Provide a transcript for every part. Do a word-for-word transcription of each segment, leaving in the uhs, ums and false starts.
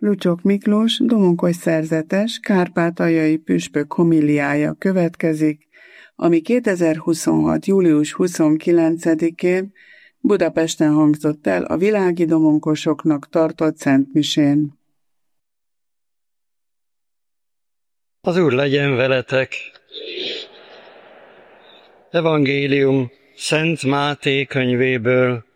Lucsok Miklós Domonkos szerzetes kárpátaljai püspök homiliája következik, ami kétezer-huszonhat. július huszonkilencedikén Budapesten hangzott el a világi domonkosoknak tartott szentmisén. Az Úr legyen veletek! Evangélium Szent Máté könyvéből.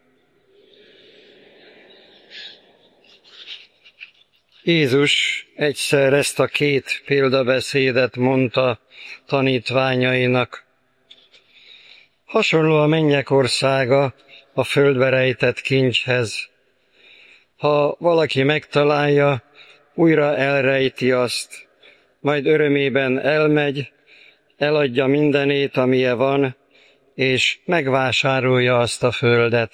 Jézus egyszer ezt a két példabeszédet mondta tanítványainak. Hasonló a mennyek országa a földbe rejtett kincshez. Ha valaki megtalálja, újra elrejti azt, majd örömében elmegy, eladja mindenét, amije van, és megvásárolja azt a földet.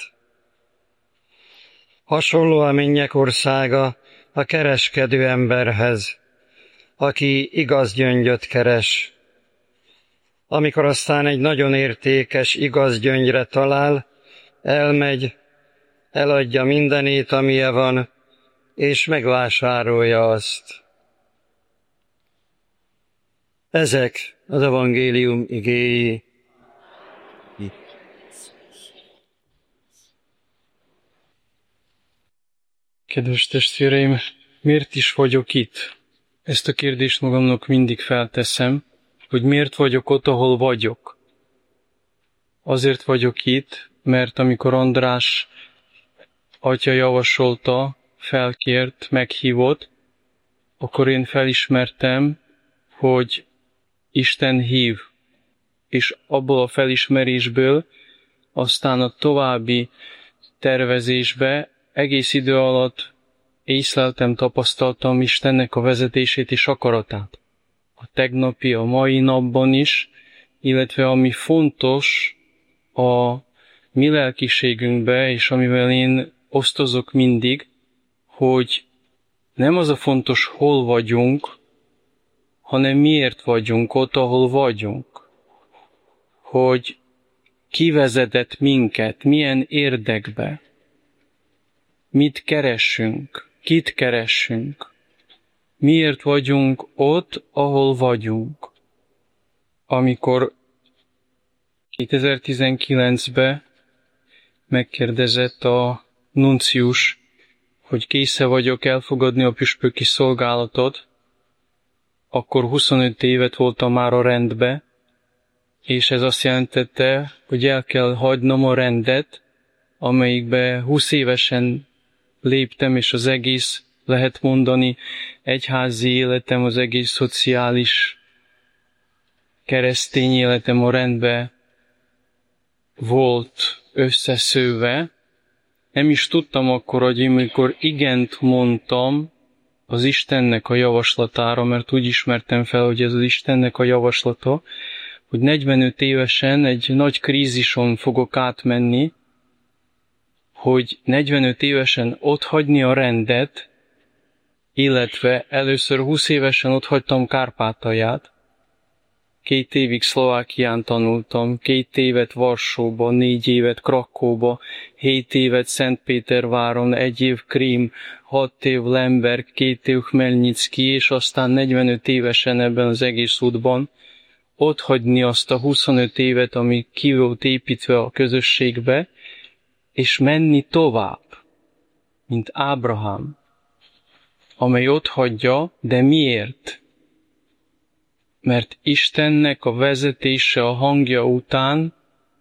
Hasonló a mennyek országa a kereskedő emberhez, aki igaz gyöngyöt keres. Amikor aztán egy nagyon értékes, igaz gyöngyre talál, elmegy, eladja mindenét, amije van, és megvásárolja azt. Ezek az evangélium igéi. Kedves testvéreim, miért is vagyok itt? Ezt a kérdést magamnak mindig felteszem, hogy miért vagyok ott, ahol vagyok. Azért vagyok itt, mert amikor András atya javasolta, felkért, meghívott, akkor én felismertem, hogy Isten hív, és abból a felismerésből aztán a további tervezésbe egész idő alatt észleltem, tapasztaltam Istennek a vezetését és akaratát. A tegnapi, a mai napban is, illetve ami fontos a mi lelkiségünkbe, és amivel én osztozok mindig, hogy nem az a fontos, hol vagyunk, hanem miért vagyunk ott, ahol vagyunk. Hogy ki vezetett minket, milyen érdekbe, mit keresünk, kit keresünk, miért vagyunk ott, ahol vagyunk. Amikor kétezer-tizenkilencben megkérdezett a nuncius, hogy késze vagyok elfogadni a püspöki szolgálatot, akkor huszonöt évet voltam már a rendbe, és ez azt jelentette, hogy el kell hagynom a rendet, amelyikbe húsz évesen léptem, és az egész, lehet mondani, egyházi életem, az egész szociális keresztény életem a rendbe volt összeszőve. Nem is tudtam akkor, hogy amikor igent mondtam az Istennek a javaslatára, mert úgy ismertem fel, hogy ez az Istennek a javaslata, hogy negyvenöt évesen egy nagy krízison fogok átmenni, hogy negyvenöt évesen otthagyni a rendet, illetve először húsz évesen otthagytam Kárpátalját, két évig Szlovákián tanultam, két évet Varsóban, négy évet Krakóba, hét évet Szentpéterváron, egy év Krím, hat év Lemberg, két év Khmelnyicki, és aztán negyvenöt évesen ebben az egész útban otthagyni azt a huszonöt évet, ami ki volt építve a közösségbe, és menni tovább, mint Ábrahám, amely otthagyja, de miért? Mert Istennek a vezetése, a hangja után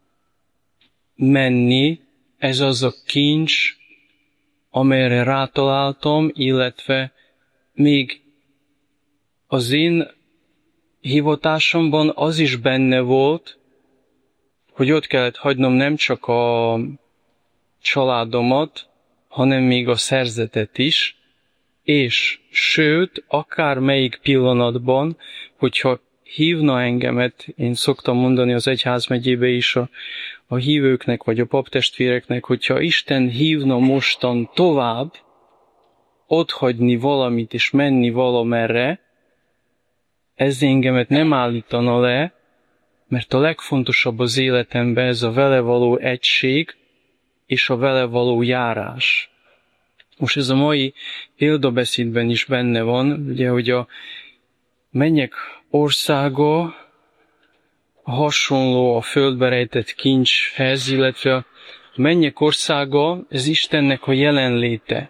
menni, ez az a kincs, amelyre rátaláltam, illetve még az én hivatásomban az is benne volt, hogy ott kellett hagynom nem csak a családomat, hanem még a szerzetet is, és sőt, akár melyik pillanatban, hogyha hívna engemet, én szoktam mondani az egyházmegyébe is a, a hívőknek, vagy a paptestvéreknek, hogyha Isten hívna mostan tovább, otthagyni valamit és menni valamerre, ez engemet nem állítana le, mert a legfontosabb az életemben ez a vele való egység és a vele való járás. Most ez a mai példabeszédben is benne van, ugye, hogy a mennyek országa hasonló a földbe rejtett kincshez, illetve a mennyek országa, ez Istennek a jelenléte,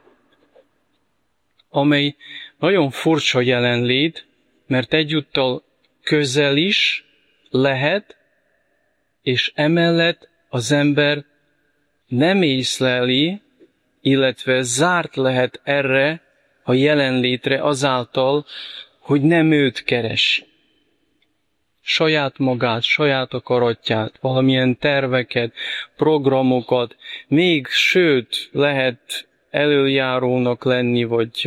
amely nagyon furcsa jelenlét, mert egyúttal közel is lehet, és emellett az ember nem észleli, illetve zárt lehet erre a jelenlétre azáltal, hogy nem őt keresi. Saját magát, saját akaratját, valamilyen terveket, programokat, még sőt lehet elöljárónak lenni, vagy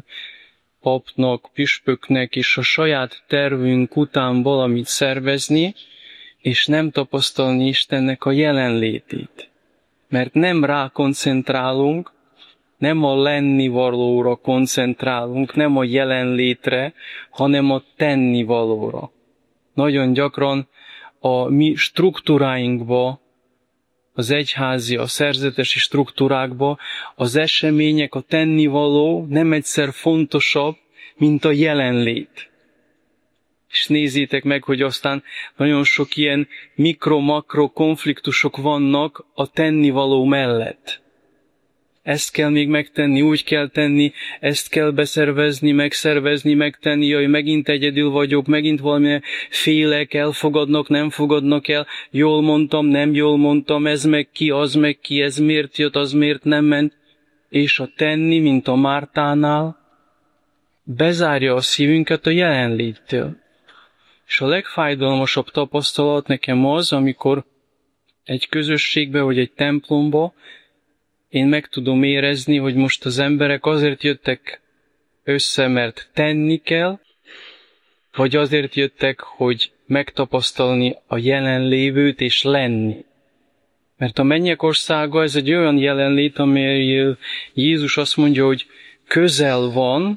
papnak, püspöknek is a saját tervünk után valamit szervezni, és nem tapasztalni Istennek a jelenlétét. Mert nem rá koncentrálunk, nem a lennivalóra koncentrálunk, nem a jelenlétre, hanem a tennivalóra. Nagyon gyakran a mi struktúráinkba, az egyházi, a szerzetesi struktúrákba az események, a tennivaló nem egyszer fontosabb, mint a jelenlét. És nézzétek meg, hogy aztán nagyon sok ilyen mikro-makro konfliktusok vannak a tennivaló mellett. Ezt kell még megtenni, úgy kell tenni, ezt kell beszervezni, megszervezni, megtenni, jaj, megint egyedül vagyok, megint valamilyen félek, elfogadnak, nem fogadnak el, jól mondtam, nem jól mondtam, ez meg ki, az meg ki, ez miért jött, az miért nem ment. És a tenni, mint a Mártánál, bezárja a szívünket a jelenléttől. És a legfájdalmasabb tapasztalat nekem az, amikor egy közösségbe vagy egy templomba én meg tudom érezni, hogy most az emberek azért jöttek össze, mert tenni kell, vagy azért jöttek, hogy megtapasztalni a jelenlévőt és lenni. Mert a mennyek országa ez egy olyan jelenlét, amely Jézus azt mondja, hogy közel van,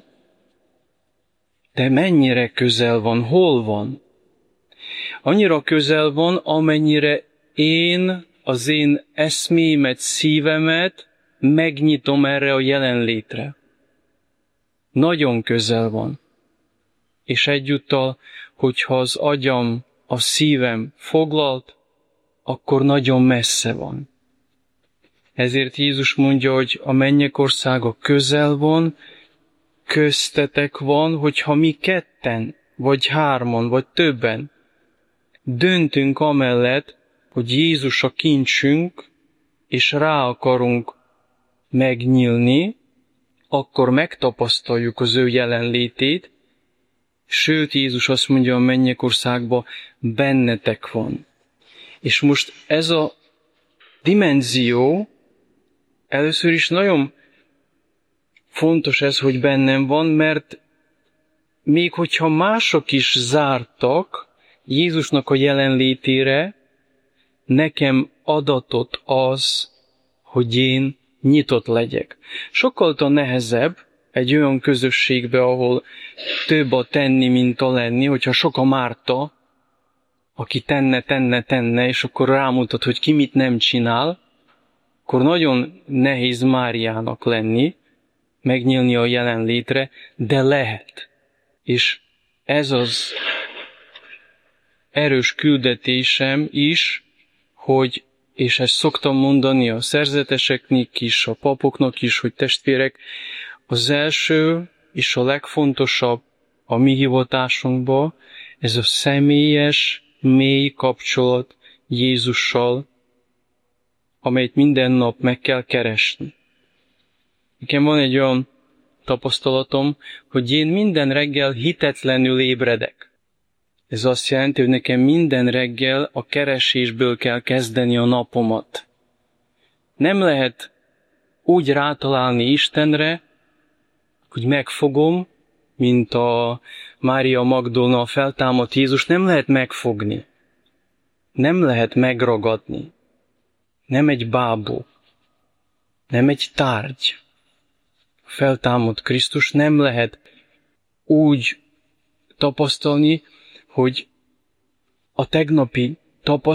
de mennyire közel van, hol van? Annyira közel van, amennyire én az én eszmémet, szívemet megnyitom erre a jelenlétre. Nagyon közel van. És egyúttal, hogyha az agyam, a szívem foglalt, akkor nagyon messze van. Ezért Jézus mondja, hogy a mennyek országa közel van, köztetek van, hogyha mi ketten, vagy hárman, vagy többen döntünk amellett, hogy Jézus a kincsünk, és rá akarunk megnyílni, akkor megtapasztaljuk az ő jelenlétét, sőt, Jézus azt mondja a mennyek országban, bennetek van. És most ez a dimenzió, először is nagyon fontos ez, hogy bennem van, mert még hogyha mások is zártak Jézusnak a jelenlétére, nekem adatot az, hogy én nyitott legyek. Sokkal nehezebb egy olyan közösségbe, ahol több a tenni, mint a lenni, hogyha sok a Márta, aki tenne, tenne, tenne, és akkor rámutat, hogy ki mit nem csinál, akkor nagyon nehéz Máriának lenni, megnyílni a jelenlétre, de lehet. És ez az erős küldetésem is, hogy, és ezt szoktam mondani a szerzeteseknek is, a papoknak is, hogy testvérek, az első és a legfontosabb a mi hivatásunkban, ez a személyes, mély kapcsolat Jézussal, amelyet minden nap meg kell keresni. Nekem van egy olyan tapasztalatom, hogy én minden reggel hitetlenül ébredek. Ez azt jelenti, hogy nekem minden reggel a keresésből kell kezdeni a napomat. Nem lehet úgy rátalálni Istenre, hogy megfogom, mint a Mária Magdolna, a feltámadt Jézus, nem lehet megfogni. Nem lehet megragadni. Nem egy bábú. Nem egy tárgy. A feltámadt Krisztus nem lehet úgy tapasztalni, hogy a tegnapi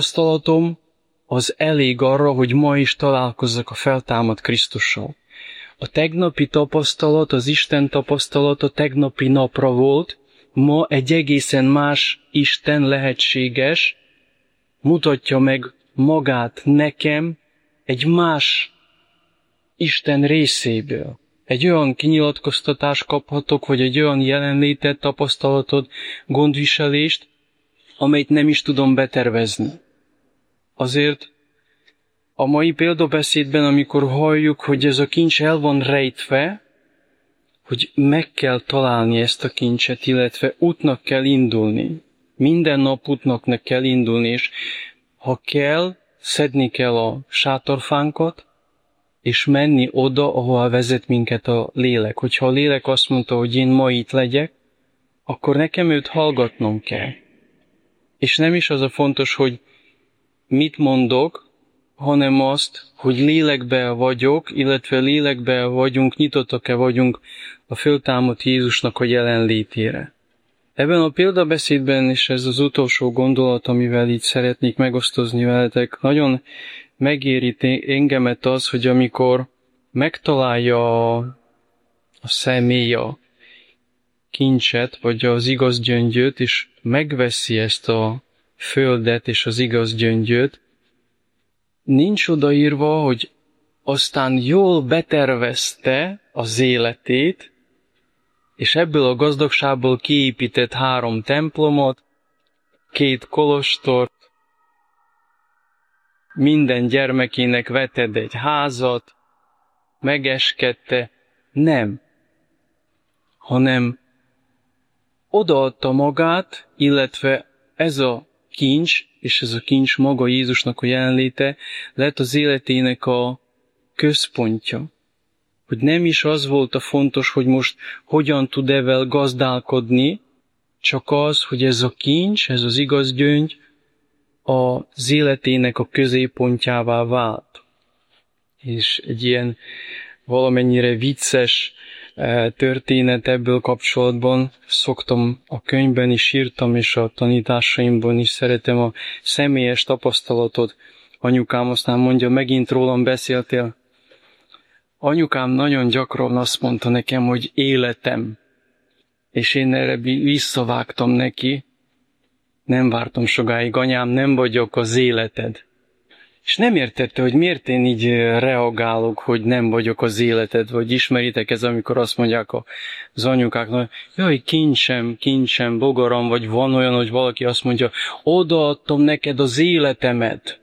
tapasztalatom az elég arra, hogy ma is találkozzak a feltámadt Krisztussal. A tegnapi tapasztalat, az Isten tapasztalata tegnapi napra volt, ma egy egészen más Isten lehetséges, mutatja meg magát nekem egy más Isten részéből. Egy olyan kinyilatkoztatást kaphatok, vagy egy olyan jelenlétet, tapasztalatot, gondviselést, amelyet nem is tudom betervezni. Azért a mai példabeszédben, amikor halljuk, hogy ez a kincs el van rejtve, hogy meg kell találni ezt a kincset, illetve útnak kell indulni. Minden nap útnak kell indulni, és ha kell, szedni kell a sátorfánkat, és menni oda, ahol vezet minket a lélek. Hogyha a lélek azt mondta, hogy én ma itt legyek, akkor nekem őt hallgatnom kell. És nem is az a fontos, hogy mit mondok, hanem azt, hogy lélekben vagyok, illetve lélekben vagyunk, nyitottak-e vagyunk a föltámadt Jézusnak a jelenlétére. Ebben a példabeszédben, és ez az utolsó gondolat, amivel így szeretnék megosztozni veletek, nagyon megéri engemet az, hogy amikor megtalálja a személy a kincset, vagy az igaz gyöngyöt, és megveszi ezt a földet és az igaz gyöngyöt, nincs odaírva, hogy aztán jól betervezte az életét, és ebből a gazdagságból kiépített három templomot, két kolostort, minden gyermekének vetett egy házat, megeskedte. Nem. Hanem odaadta magát, illetve ez a kincs, és ez a kincs maga Jézusnak a jelenléte lett az életének a központja. Hogy nem is az volt a fontos, hogy most hogyan tud evel gazdálkodni, csak az, hogy ez a kincs, ez az igaz gyöngy az életének a középpontjává vált. És egy ilyen valamennyire vicces történet ebből kapcsolatban szoktam a könyvben is írtam, és a tanításaimban is szeretem a személyes tapasztalatot. Anyukám aztán mondja, megint rólam beszéltél. Anyukám nagyon gyakran azt mondta nekem, hogy életem. És én erre visszavágtam neki. Nem vártam sokáig, anyám, nem vagyok az életed. És nem értette, hogy miért én így reagálok, hogy nem vagyok az életed, vagy ismeritek ez, amikor azt mondják az anyukáknak, jaj, kincsem, kincsem, bogaram, vagy van olyan, hogy valaki azt mondja, odaadtam neked az életemet,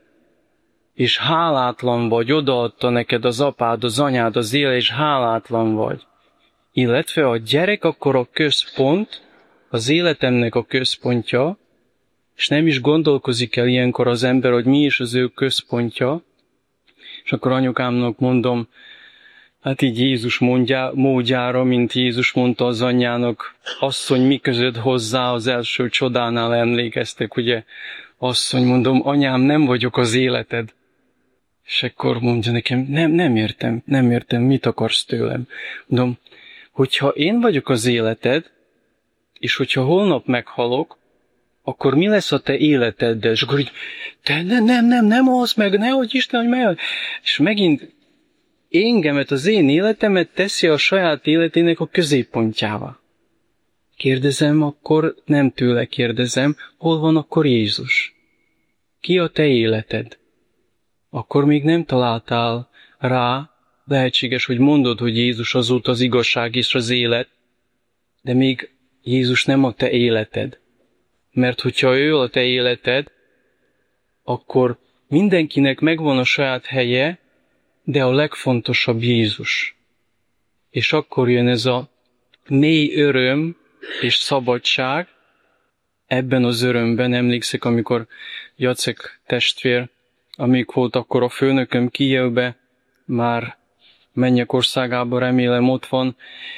és hálátlan vagy, odaadta neked az apád, az anyád, az élet, és hálátlan vagy. Illetve a gyerek akkor a központ, az életemnek a központja, és nem is gondolkozik el ilyenkor az ember, hogy mi is az ő központja, és akkor anyukámnak mondom, hát így Jézus mondja, módjára, mint Jézus mondta az anyjának, asszony, mi közöd hozzá az első csodánál emlékeztek, ugye, asszony, mondom, anyám, nem vagyok az életed. És akkor mondja nekem, nem, nem értem, nem értem, mit akarsz tőlem. Mondom, hogyha én vagyok az életed, és hogyha holnap meghalok, akkor mi lesz a te életeddel? És akkor így, te nem, nem, nem, nem az meg, nehogy Isten, hogy meg. És megint engemet, az én életemet teszi a saját életének a középpontjává. Kérdezem, akkor nem tőle kérdezem, hol van akkor Jézus? Ki a te életed? Akkor még nem találtál rá, lehetséges, hogy mondod, hogy Jézus az út, az igazság és az élet, de még Jézus nem a te életed. Mert hogyha ő a te életed, akkor mindenkinek megvan a saját helye, de a legfontosabb Jézus. És akkor jön ez a mély öröm és szabadság. Ebben az örömben emlékszek, amikor Jacek testvér, amíg volt akkor a főnököm Kijevbe, már mennyek országában, remélem ott van,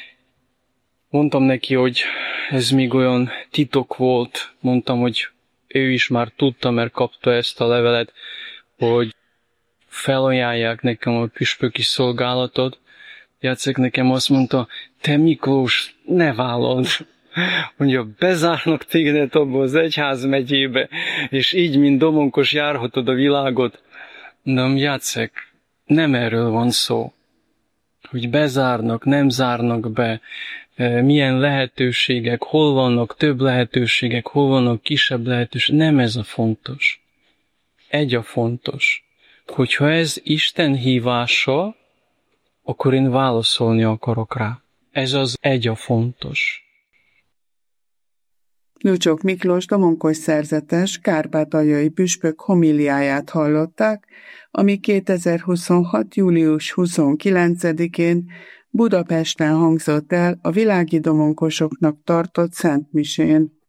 mondtam neki, hogy ez még olyan titok volt, mondtam, hogy ő is már tudta, mert kapta ezt a levelet, hogy felajánlják nekem a püspöki szolgálatot. Jacek nekem azt mondta, te Miklós, ne vállald. Mondja, bezárnak téged abba az egyház megyébe, és így, mint domonkos járhatod a világot. Mondom, Jacek, nem erről van szó. hogy bezárnak, nem zárnak be, milyen lehetőségek, hol vannak több lehetőségek, hol vannak kisebb lehetőségek. Nem ez a fontos. Egy a fontos, hogyha ez Isten hívása, akkor én válaszolni akarok rá. Ez az egy a fontos. Lucsok Miklós domonkos szerzetes kárpátaljai püspök homiliáját hallották, ami kétezer-huszonhat. július huszonkilencedikén Budapesten hangzott el a világi domonkosoknak tartott szentmisén.